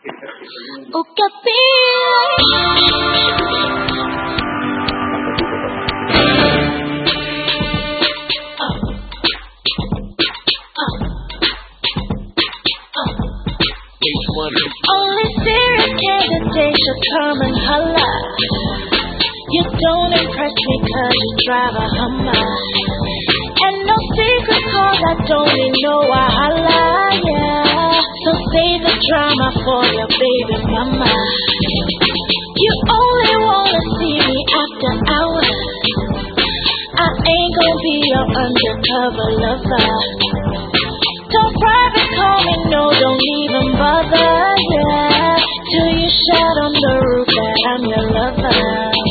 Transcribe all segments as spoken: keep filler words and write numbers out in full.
O capire. Only serious candidates should come and holla. You don't impress me cause you drive a Hummer. And no secret cause I don't need no wahala, yeah. So save the drama for your baby mama. You only wanna see me after hours. I ain't gonna be your undercover lover. Don't private call me, no, don't even bother, yeah. Till you shout on the roof that I'm your lover.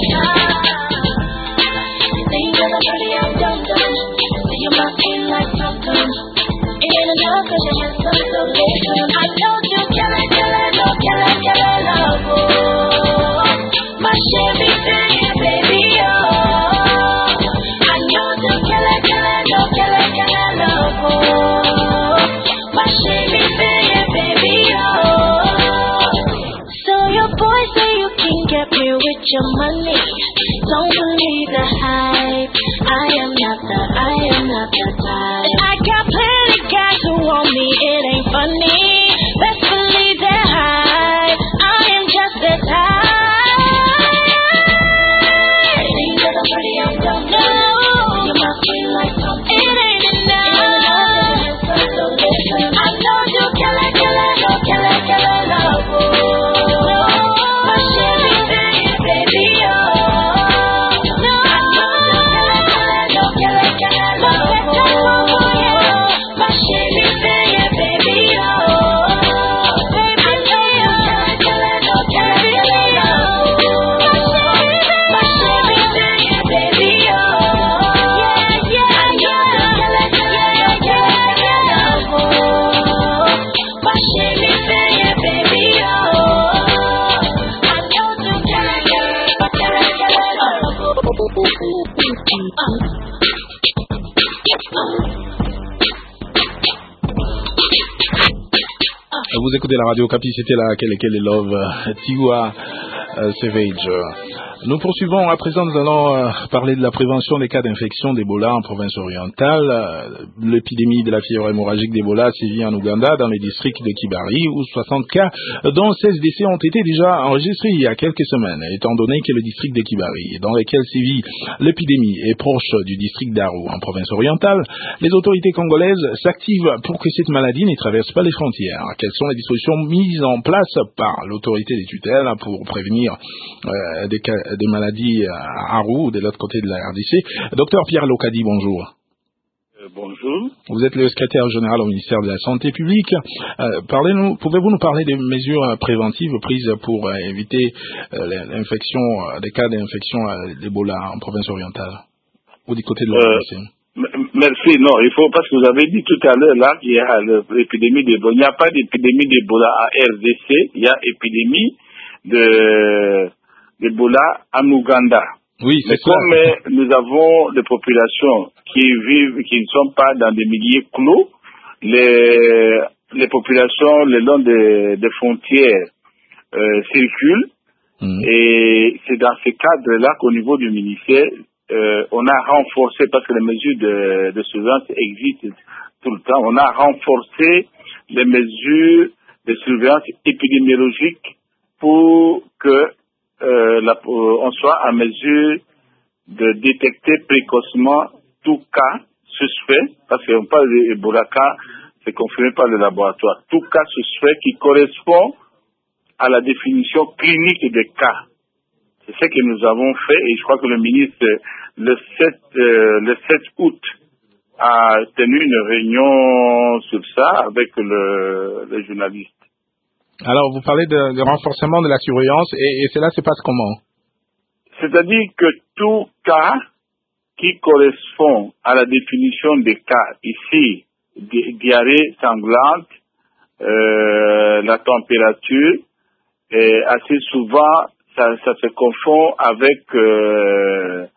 Think that I'm pretty, I'm dumb dumb. See you my skin like something. It ain't enough cause you have some, so listen. I told you, kill it, kill it, no, kill it, kill it, love, oh. My Chevy singing, baby, oh. I know you, kill it, kill it, no, kill it, kill it, love, oh. Baby, baby, oh. So your boy say you can get me with your money. Don't believe the hype. I am not the, I am not the type. I got plenty guys who want me, it ain't funny. Best believe they're hype. I am just the type. Things that are pretty, I'm dumb. No, you must be like something. It ain't enough. So listen, I know you kill it, kill it, no, kill it, kill it, love, oh. My Chevy singing, baby, oh. No, I know you kill it, kill it, no, kill it, kill it, love, oh. My Chevy singing, baby, oh. Baby, kill it, kill it, no, kill it, kill it, love, oh. My Chevy singing, baby, oh. Yeah, yeah, I know you kill it, kill it, no, kill it, kill it, love, oh. My Chevy singing, baby, oh. I know you kill it, kill it, kill it, kill it, love, oh. Vous écoutez la radio Capi, c'était la Kele Kele Love, euh, Tiwa euh, Savage. Nous poursuivons à présent, nous allons euh, parler de la prévention des cas d'infection d'Ebola en province orientale. Euh, l'épidémie de la fièvre hémorragique d'Ebola sévit en Ouganda dans le district de Kibari où soixante cas dont seize décès ont été déjà enregistrés il y a quelques semaines. Étant donné que le district de Kibari dans lequel sévit l'épidémie est proche du district d'Aru en province orientale, les autorités congolaises s'activent pour que cette maladie ne traverse pas les frontières. Quelles sont les dispositions mises en place par l'autorité des tutelles pour prévenir euh, des cas des maladies à Aru, de l'autre côté de la R D C. Docteur Pierre Locadi, bonjour. Euh, bonjour. Vous êtes le secrétaire général au ministère de la Santé publique. Euh, parlez-nous, pouvez-vous nous parler des mesures préventives prises pour euh, éviter euh, l'infection, euh, des cas d'infection euh, d'Ebola en province orientale ou du côté de la R D C? Euh, merci. Non, il faut, parce que vous avez dit tout à l'heure là qu'il y a l'épidémie d'Ebola. Il n'y a pas d'épidémie d'Ebola à R D C, il y a épidémie de d'Ebola en Ouganda. Oui, c'est Mais ça. comme nous avons des populations qui vivent, qui ne sont pas dans des milieux clos, les, les populations le long des, des frontières euh, circulent. Mmh. Et c'est dans ce cadre-là qu'au niveau du ministère, euh, on a renforcé, parce que les mesures de, de surveillance existent tout le temps, on a renforcé les mesures de surveillance épidémiologique pour que Euh, la, euh, on soit en mesure de détecter précocement tout cas suspect, parce qu'on parle d'Ebola cas, c'est confirmé par le laboratoire, tout cas suspect qui correspond à la définition clinique des cas. C'est ce que nous avons fait et je crois que le ministre, le sept, euh, le sept août, a tenu une réunion sur ça avec le, le journaliste. Alors, vous parlez de, de renforcement de la surveillance et, et cela se passe comment? C'est-à-dire que tout cas qui correspond à la définition des cas, ici, di- diarrhée sanglante, euh, la température, et assez souvent, ça, ça se confond avec euh,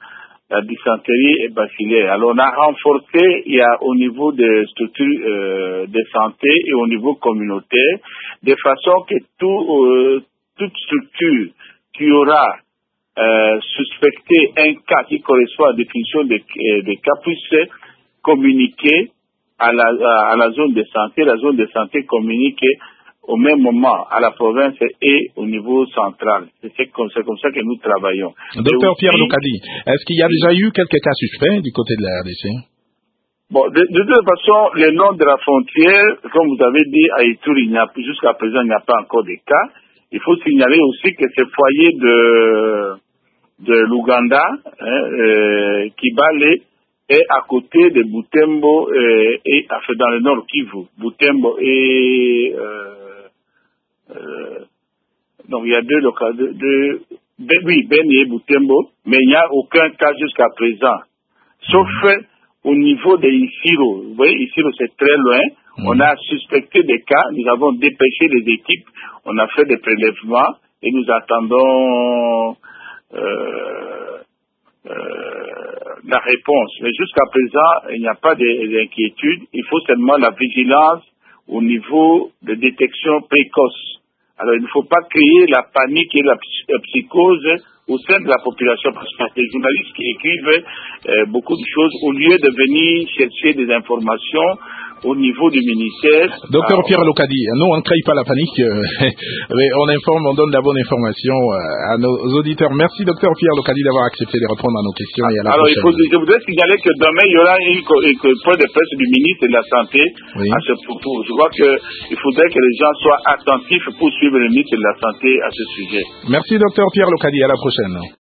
la dysenterie et bacillaire. Alors on a renforcé, il y a au niveau des structures euh, de santé et au niveau communautaire, de façon que tout, euh, toute structure qui aura euh, suspecté un cas qui correspond à la définition des de cas puisse communiquer à la, à la zone de santé. La zone de santé communique au même moment à la province et au niveau central. C'est comme, comme ça que nous travaillons. Docteur Pierre Lokadi, est-ce qu'il y a déjà eu quelques cas suspects du côté de la R D C? Bon, de, de toute façon, le long de la frontière, comme vous avez dit, à Ituri, il n'y a jusqu'à présent, il n'y a pas encore de cas. Il faut signaler aussi que ce foyer de, de l'Ouganda, hein, euh, Kibale, est à côté de Butembo euh, et enfin, dans le nord Kivu. Butembo et euh, euh, donc il y a deux locaux, deux, deux, ben, oui, Beni et Butembo, mais il n'y a aucun cas jusqu'à présent. Sauf mmh. au niveau de Isiro. Vous voyez, Isiro c'est très loin. Mmh. On a suspecté des cas, nous avons dépêché les équipes, on a fait des prélèvements et nous attendons euh, euh, la réponse. Mais jusqu'à présent, il n'y a pas d'inquiétude. Il faut seulement la vigilance au niveau de détection précoce. Alors, il ne faut pas créer la panique et la psychose au sein de la population, parce que les journalistes qui écrivent euh, beaucoup de choses, au lieu de venir chercher des informations au niveau du ministère. Docteur Alors, Pierre Lokadi, nous on ne crée pas la panique, euh, mais on informe, on donne la bonne information euh, à nos auditeurs. Merci Docteur Pierre Lokadi d'avoir accepté de répondre à nos questions et à la Alors prochaine. il faut, je voudrais signaler que demain il y aura une, une point de presse du ministre de la Santé oui. à ce propos. Je crois qu'il faudrait que les gens soient attentifs pour suivre le ministre de la Santé à ce sujet. Merci Docteur Pierre Lokadi, à la prochaine.